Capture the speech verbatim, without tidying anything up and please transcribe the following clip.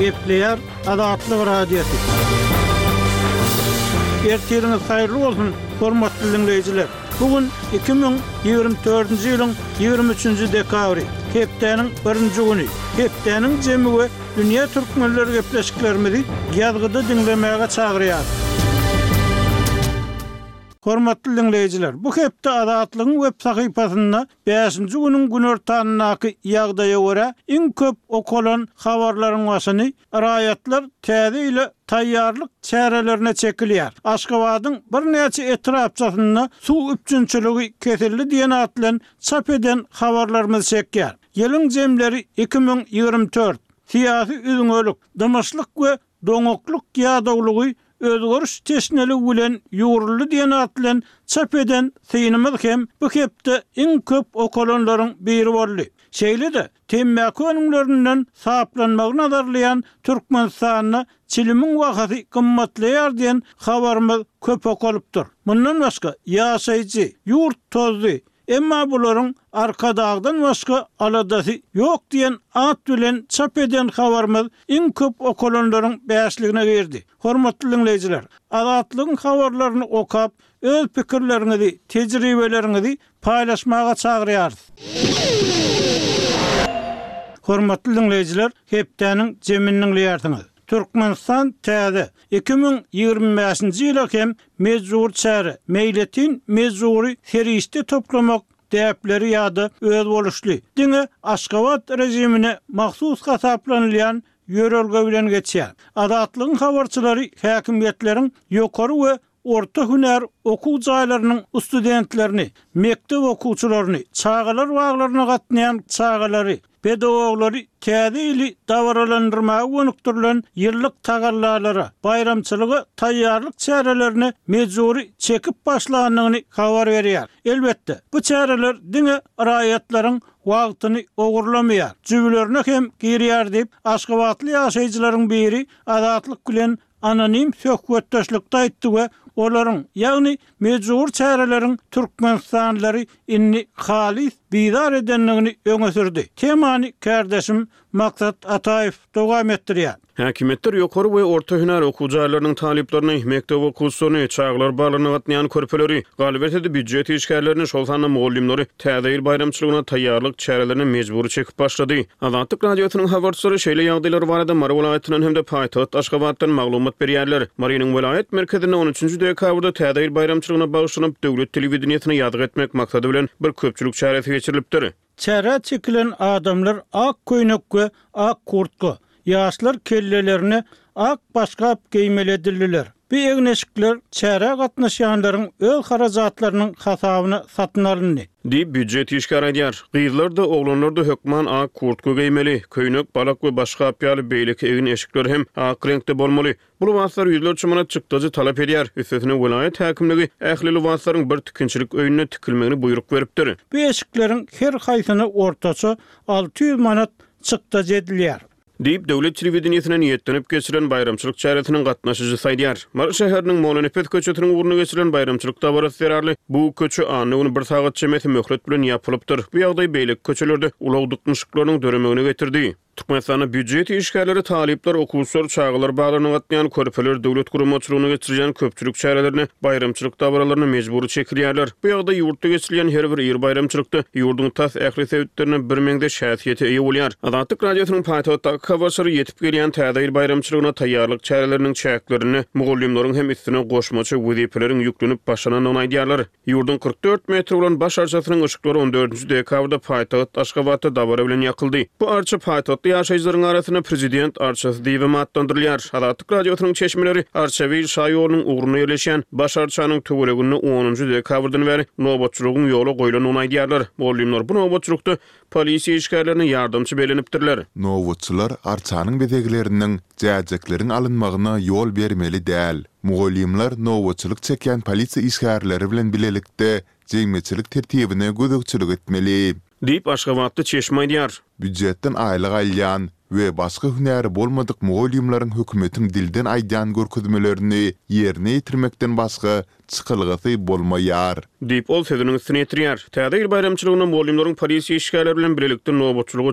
Epleyer Adatlyk radiosu. Ertiriniz hayırlı olsun, hormatly dinleyijiler. Bugün iki bin ýygrimi dördünji ýylyň ýygrimi üçünji dekabry, hepdeniň birinji güni. Hepdeniň jemi we dünýä türkmenleri gepleşiklerimizi ýazgyda dinlemäge çagyrýar. Hormatly dinleyijiler, bu hepde Adatlygyň web sahypasynda beşinji günüň günortanynaky ýagdaýa görä iň köp okulan habarlaryň başyny raýatlar täze ile taýýarlyk çärelerine çekilýär. Aşgabatyň bir näçe etrapçasynda suw üçünçiligi kesildi diýen atlan çap eden habarlarymyz çekýär. Ýylyň jemleri iki bin ýygrimi dört. Siýasy üzüňölük, dymyşlyk we doňokluk ýadaglygy özgörüş teşneli bilen ýuruldy diýen atlan çap eden synymyz hem bu hepde iň köp okulanlaryň biri boldy. Şeýle-de temmäki önümlerinden saplanmagy nazarlayan Türkmenistanyna çilimiň wagty gymmatlaýar diýen habarymyz köp okulypdyr. Mundan başga ýaşaýjy, ýurt tozdy, emma bularyň arkadagdan başga aladasy ýok diýen at bilen çap eden habarymyz iň köp okulanlaryň beşligine girdi. Hormatly dinleyijiler, Adatlygyň habarlaryny okap, öz pikirlerinizi, tejribelerinizi paýlaşmaga çagyrýarys. Hormatly dinleyijiler, hepdeniň jeminiň liýarsyňyz. Türkmenistan täze iki bin ýygrimi beşinji ýyla hem mezur çäre, meýletin mezuri ferişte toplamak däpleri ýa-da öz boluşly. Diňe Aşgabat rejimine mahsus hasaplanylýan ýörelge bilen geçýär. Adatlygyň habarçylary häkimiýetleriň ýokary we orta hüner okuw jaýlarynyň studentlerini, mektep okuwçylaryny, çağalar waglaryna gatnaýan çağalary, pedagoglary täze ili dawralandyrmaga gönükdirilen ýyllyk tagallara, bayramçylyga taýýarlyk çärelerini mejburi çekip başlanyny habar berýär. Elbetde bu çäreler diňe raýatlaryň wagtyny ogurlamaýar, jübilerini hem girýär diýip Aşgabatly ýaşaýjylaryň biri Adatlyk bilen anonim söhbetdeşlikde aýtdy we olaryň, ýagny mejbur çäreleriň Türkmenistanlary inni halis bidar edenligini öňe sürdi. Temany kardeşim Maksat Ataýew dowam etdirýär. Häkimetler ýokary we orta hüner okuw jaýlarynyň talyplaryny, mektep okuwçylaryny, çağlar barlygyna gatnaýan körpeleri, galibetde büdjet işgärlerini şol sany mugallimleri täze ýyl bayramçylygyna taýýarlyk çärelerini mejburi çekip başlady. Adatlyk radiosynyň habarçylary şeýle ýagdaýlar barada Mara welaýatynyň hemde paýtagat Aşgabatdan maglumat berýärler. Marynyň welaýat merkezinde on üçünji dekabrda täze ýyl bayramçylygyna bagyşlanyp döwlet telewizioniýasyna ýadyk etmek maksady bilen bir köpçülik çäresi geçirilipdir. Çäre çekilen adamlar ak köýnek we ak kurtka, ýaşlar kellelerini ak başgap giýmeledildiler. Bu egneşikler çäre gatnaşýanlaryň öz harajatlarynyň hasabyna satyn alyndy. Diýip büdjet işgär edýär. Gyzlar da oglanlar da hökman ak kurtka giýmeli, köýnek, balak we başga apýaly beýleki egin eşikler hem ak reňkde bolmaly. Bu wagtlar ýüzler çymana çykdyjy talap edýär. Üstesine welaýat häkimligi ählili wagtlaryň bir tikinçilik öýüne tikilmegini buyruk beripdir. Bu eşikleriň her haýsyny ortaça alty ýüz manat çykdyjy edilýär. Diýip döwlet telewizioniýasyna niýetlenip geçirilen bayramçylyk çäresiniň gatnaşyjy saýdýar. Mara şäheriniň Molanepet köçetiniň urnuny geçirilen bayramçylyk dabarasy zerarly. Bu köçü anyny bir sagat çemeti möhlet bilen ýapylypdyr. Bu ýagdaý beýlek köçelerde ulagdykmyşlyklaryň döremegine getirdi. Türkmenistanyň büdjet işgärleri talyplar, okuwçylar, çağlar baglaryna gatnaýan körpeler döwlet guramaçylygyny geçirýän köpçülik çärelerini, bayramçylyk dabaralarına mejburi çekilýärler. Bu ýagdaý ýurtda geçirilýän her bir ýyl bayramçylykda ýurdun tas ähli sebäpleriniň bir meňde şähsiýeti eýe bolýar. Adatlyk radiosynyň paýtagatdaky habarçylary ýetip gelýän täze ýyl bayramçylygyna taýýarlyk çäreleriniň çäklerini mugallimleriň hem üstüne goşmaçy wezipeleriň ýüklenip başlananyny aýdýarlar. Ýurdun kırk dört metr bolan baş arçasynyň ışıkları on dördünji dekabrda paýtagat Aşgabatda dabara bilen ýakyldy. Bu arça paýtagat ýaşaýjylaryň arasyna prezident arçasy diýip atlandyrylýar. Adatlyk radiosynyň çeşmeleri Arçawy şaýorunyň ugruna ýerleşýän baş arçanyň töweregini onunji dekabrdan beri nowbatçylygyň ýola goýulanyny aýdýarlar. Mugallimler bu nowbatçylykda polisiýa işgärlerine ýardamçy belenipdirler. Nowbatçylar arçanyň bedeglerinden jäjeklerin alınmagyna ýol bermeli däl. Mugallimler nowbatçylyk çekýän polisiýa işgärleri bilen bilelikde jeňmeçilik tertibine gözükçülük etmeli. Diýip Aşgabatda çeşme aýdýar. Büdjetden aýlyk alýan we başga hünäri bolmadyk mugallimlaryň hökümetiň dilden aýdýan görkezmelerini ýerine ýetirmekden başga çykylgasy bolmaýar. Diýip ol sözüniň üstüne ýetirýär. Täze ýyl bayramçylygyna mugallimlaryň polisiýa işgärleri bilen birlikde nowbatçylyga